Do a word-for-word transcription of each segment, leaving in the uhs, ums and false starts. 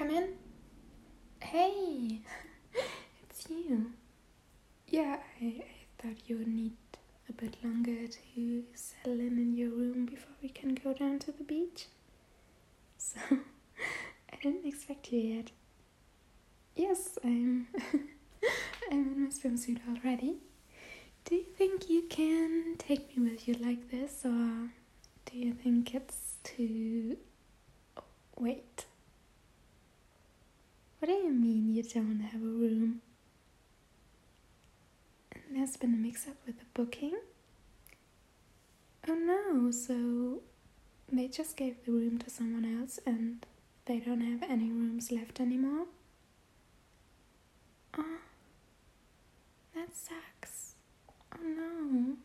come in? Hey, it's you. Yeah, I, I thought you would need a bit longer to settle in in your room before we can go down to the beach. So, I didn't expect you yet. Yes, I'm, I'm in my swimsuit already. Do you think you can take me with you like this, or do you think it's too... Oh, wait. What do you mean you don't have a room? And there's been a mix-up with the booking? Oh no, so they just gave the room to someone else and they don't have any rooms left anymore? Oh, that sucks. Oh no.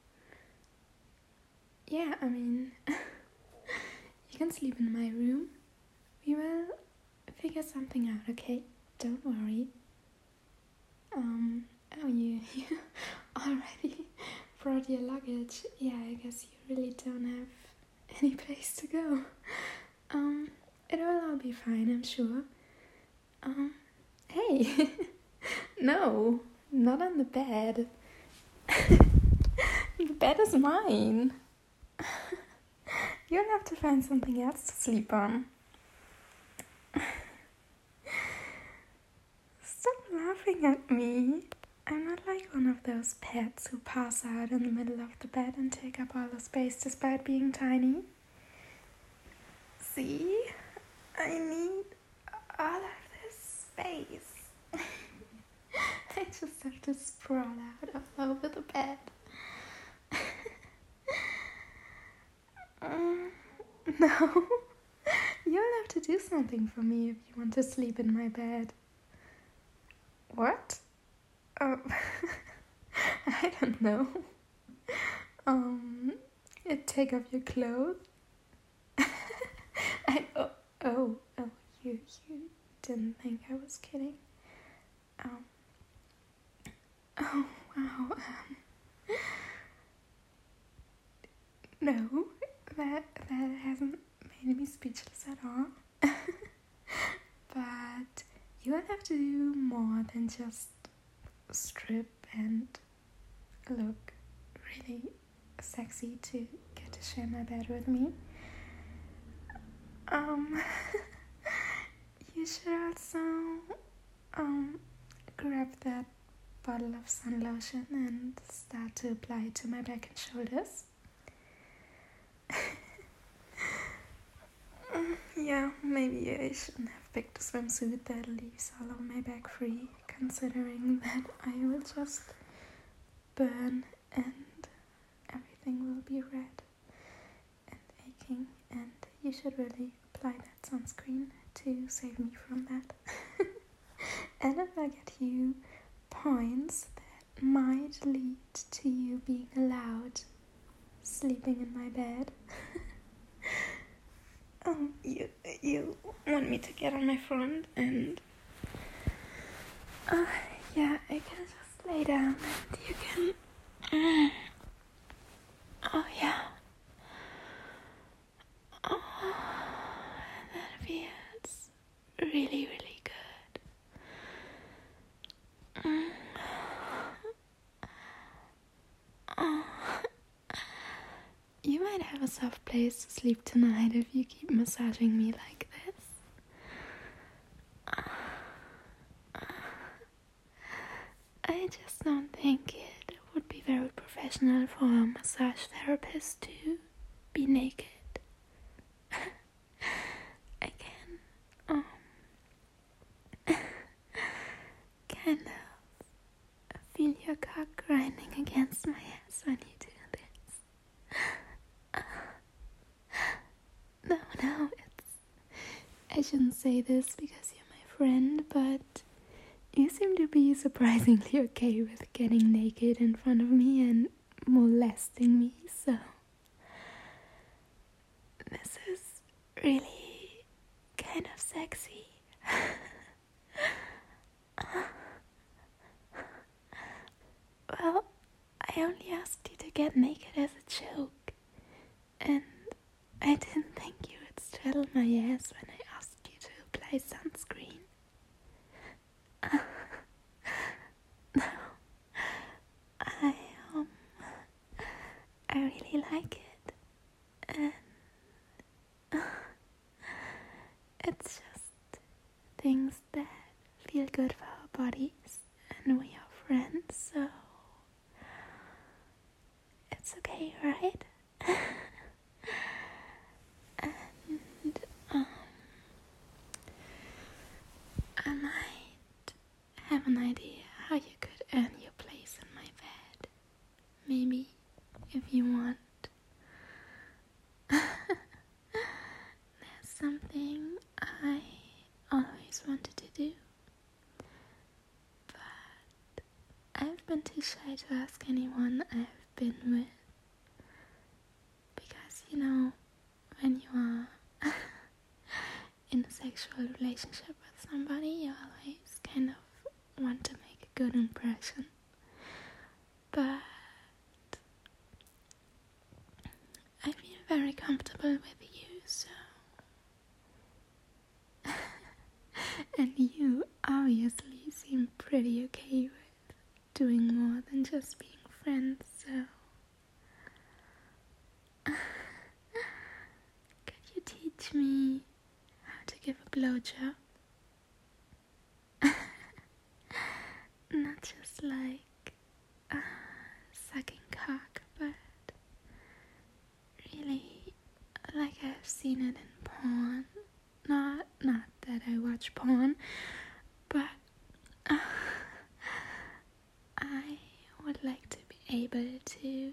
Yeah, I mean, you can sleep in my room. We will figure something out, okay? Don't worry. Um, oh, you, you already brought your luggage. Yeah, I guess you really don't have any place to go. Um, it will all be fine, I'm sure. Um, hey, no, not on the bed. The bed is mine. You'll have to find something else to sleep on. Stop laughing at me. I'm not like one of those pets who pass out in the middle of the bed and take up all the space despite being tiny. See? I need all of this space. I just have to sprawl out all over the bed. um, no. You'll have to do something for me if you want to sleep in my bed. What? Oh, I don't know. Um, take off your clothes. I oh oh oh you you didn't think I was kidding. Um. Oh wow. Um. No, that that hasn't made me speechless at all. But you will have to do more than just strip and look really sexy to get to share my bed with me. Um, you should also um grab that bottle of sun lotion and start to apply it to my back and shoulders. Yeah, maybe I shouldn't have picked a swimsuit that leaves all of my back free, considering that I will just burn and everything will be red and aching, and you should really apply that sunscreen to save me from that. And if I get you points that might lead to you being allowed sleeping in my bed. Um, you you want me to get on my front and uh, yeah, I can just lay down and you can uh, oh yeah, oh, that feels really really good. Mm. Oh. You might have a soft place to sleep tonight if you keep massaging me like this. I just don't think it would be very professional for a massage therapist to be naked. I can, um, kind of feel your cock grinding against my ass when you do this. No, no, it's... I shouldn't say this because you're my friend, but you seem to be surprisingly okay with getting naked in front of me and molesting me, so... This is really kind of sexy. Well, I only asked you to get naked as a joke, and I didn't think you would straddle my ass when I asked you to apply apply sunscreen. No, I um, I really like it, and it's just things that feel good for our bodies, and we are friends, so it's okay, right? And um, I might have an idea how you could earn your place in my bed. Maybe if you want. There's something I always wanted to do, but I've been too shy to ask anyone I've been with. Because, you know, when you are in a sexual relationship with somebody, you always kind of want to make a good impression. But I feel very comfortable with you, so... And you obviously seem pretty okay with doing more than just being friends, so... Could you teach me how to give a blowjob? Not just like uh, sucking cock, but really like I've seen it in porn. Not, not that I watch porn, but uh, I would like to be able to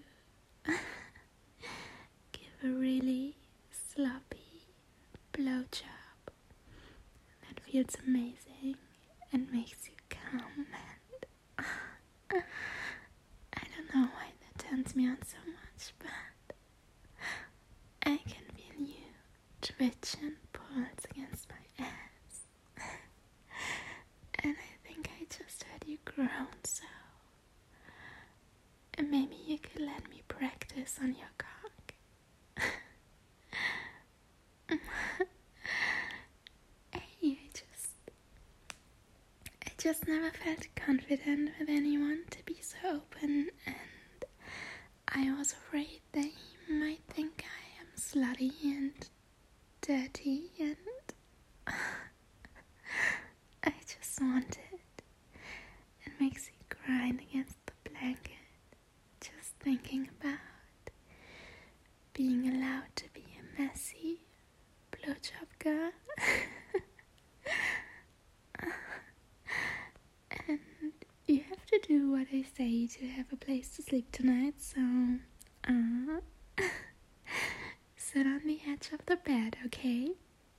give a really sloppy blowjob that feels amazing and makes you come, and uh, I don't know why that turns me on so much, but I can feel you twitch and pulse against my ass, and I think I just heard you groan, so maybe you could let me practice on your cock. Hey, I just I just never felt confident with anyone to be so open, and I was afraid they might think I am slutty and dirty, and I just wanted. It makes me grind against the blanket just thinking about being allowed to be a messy blowjob girl. And you have to do what I say to have a place to sleep tonight, so uh, sit on the edge of the bed, okay?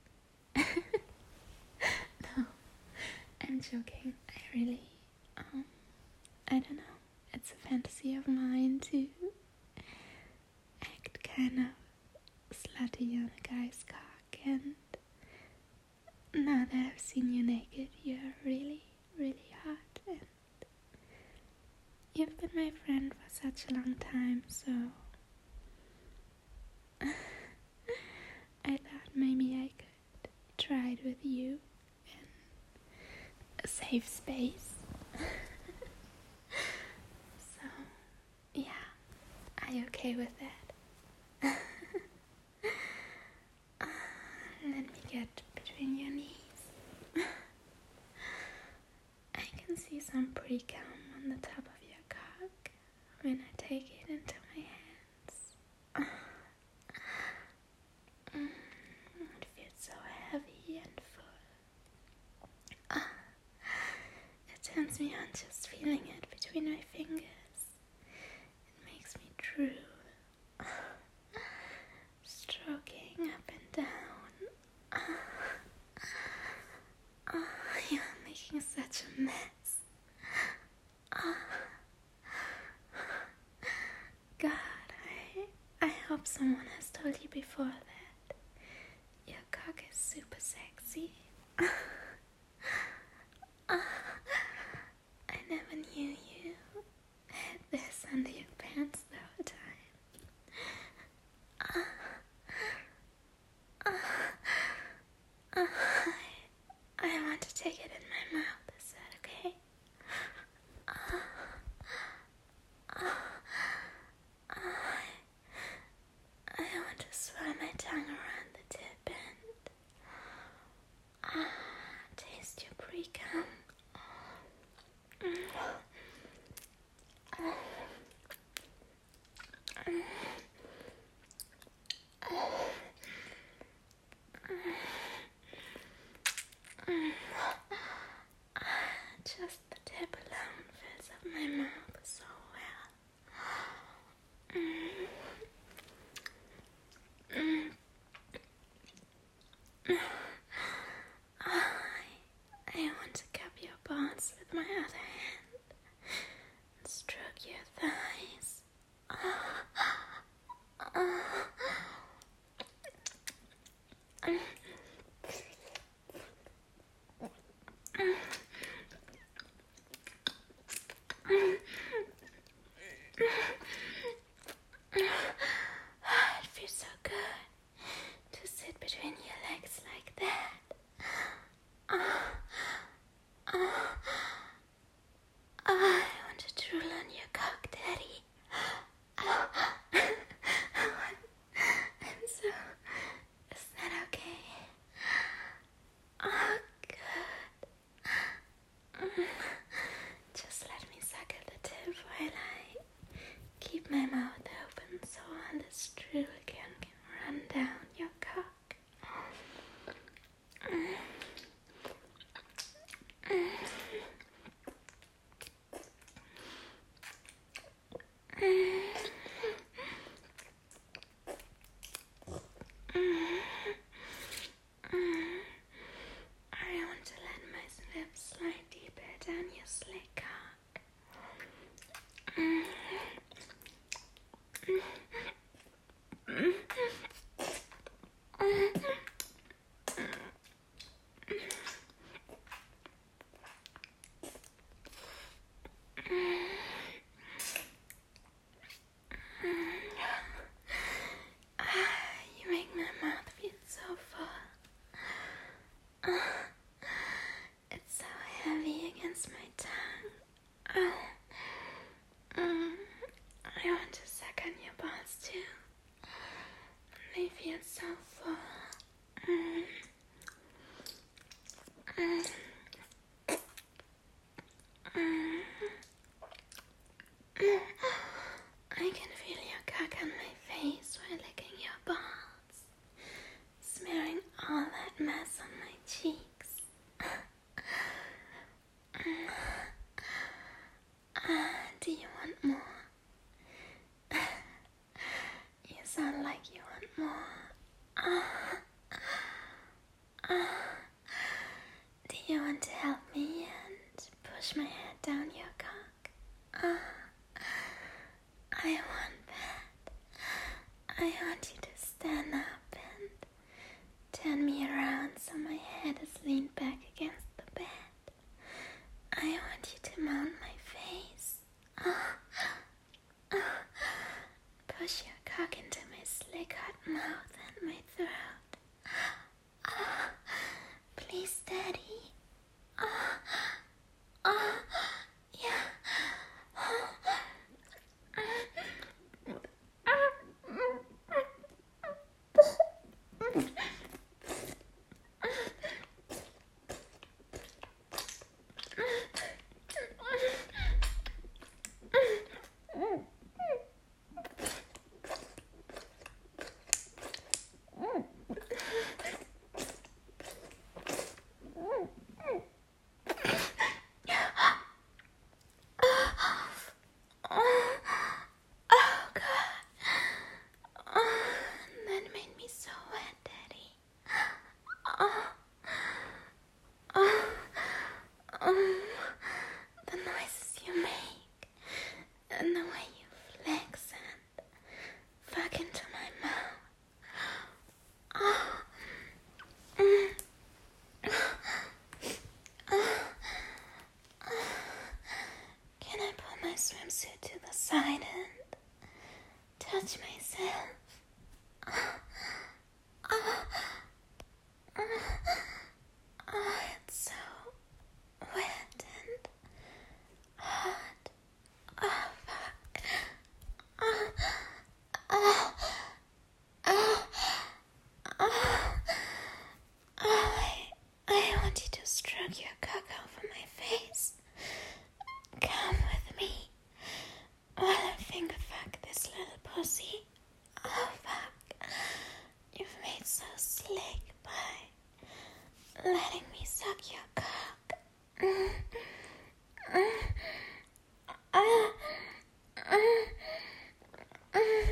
No, I'm joking. I really, um, I don't know. It's a fantasy of mine to act kind of slutty on a guy's cock, and now that I've seen you naked, you're really, really hot, and you've been my friend for such a long time, so I thought maybe I could try it with you in a safe space. So, yeah, are you okay with that? uh, let me get between your knees. I can see some pretty cum on the top of your cock when I take it into my hands. Mm, it feels so heavy and full. It turns me on just feeling it between my fingers. It makes me drool. we come. Just the tip alone fills up my mouth so well. I, I want to cup your balls with my other hand and stroke your thighs. It feels so good to sit between your legs like that. I want to drool on your cock, Daddy. I'm so... Is that okay? Oh, good. Just let me suck at the tip while I keep my mouth open so all this drool can, can run down your cock. I want to let my lips slide deeper down your slick cock. You make my mouth feel so full. It's so heavy against my tongue. Mm, I want to suck on your balls too. They feel so full. Mm. Mm. Mm. I can feel your cock on my face while licking your balls, smearing all that mess on my cheeks. Uh, do you want more? You sound like you want more. Uh, uh, do you want to help me and push my head down your cock? Uh, I want that. I want you to stand up and turn me around so my head is leaned back against the bed. I want you to mount my face. Uh, uh, push your cock into my slick hot mouth and my throat. Uh, please, Daddy. Uh, uh, yeah. letting me suck your cock. Mm. Mm. Ah. Mm. Mm.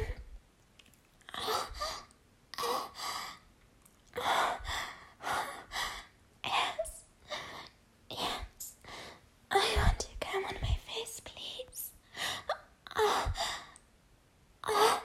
Yes. Yes. I want you to come on my face, please. Oh. Oh.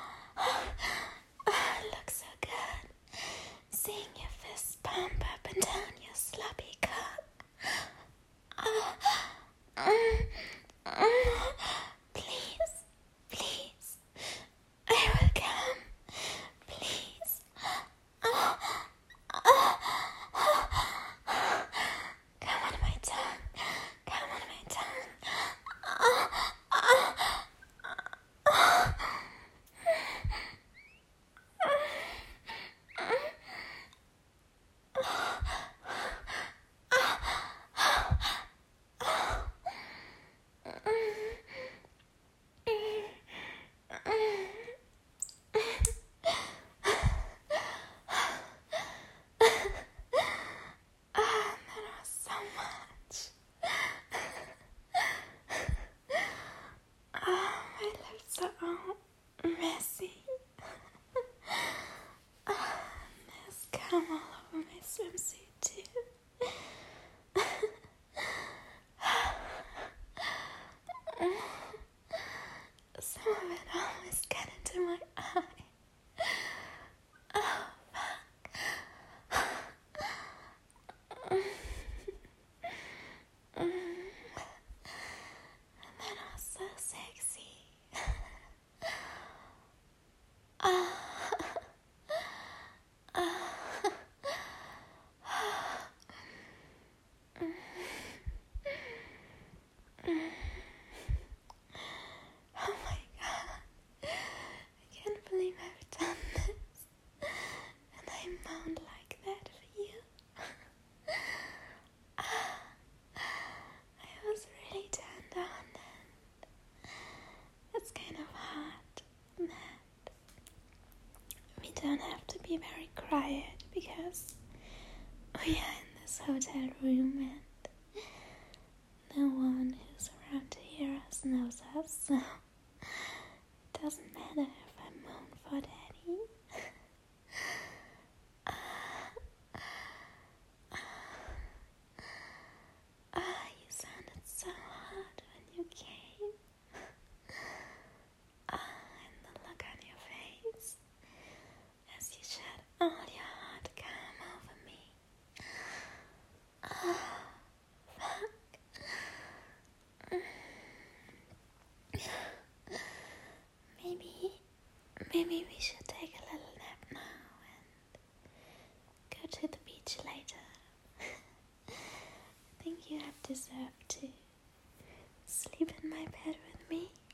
Oh, it looks so good. Seeing your fist pump up and down your sloppy cock. Oh. Mm. Mm. Please. Please. I will come. Please. Oh. Oh. Come on my tongue. Come on my tongue. Oh. Oh. Oh. Ah, that was so much. Ah, my lips are all messy. Ah, there's cum all over my swimsuit too. Some of it almost got into my eye. Oh, fuck. That was so sexy. Ah. Ah. Oh my god. I can't believe I've done this. And I moaned like that for you. Ah. I was really turned on and it's kind of hard that we don't have to be very quiet because we are in this hotel room and no one who's around to hear us knows us, so it doesn't matter if I moan for daddy. Ah, you sounded so hot when you came. Ah, and the look on your face as you shed all your hot cum over me. Ah, fuck. Maybe, maybe we should take a little nap now and go to the beach later. I think you have deserved to sleep in my bed with me.